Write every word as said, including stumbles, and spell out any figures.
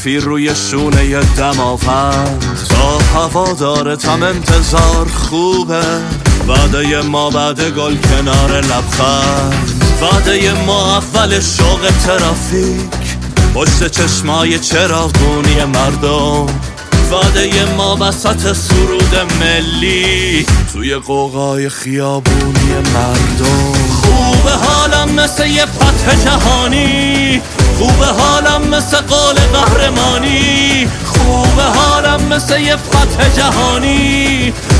سفیر روی شونه ی دماوند، تا هوادارتم انتظار خوبه. وعده ما بعد گل کنار لبخند، وعده ما اول شوق ترافیک پشت چشمای چراغونی مردم، وعده ما وسط سرود ملی توی قوقای خیابونی مردم. خوبه حالم مثل یه فتح جهانی، خوبه حالم مثل قول قهرمانی، خوبه حالم مثل یه فتح جهانی.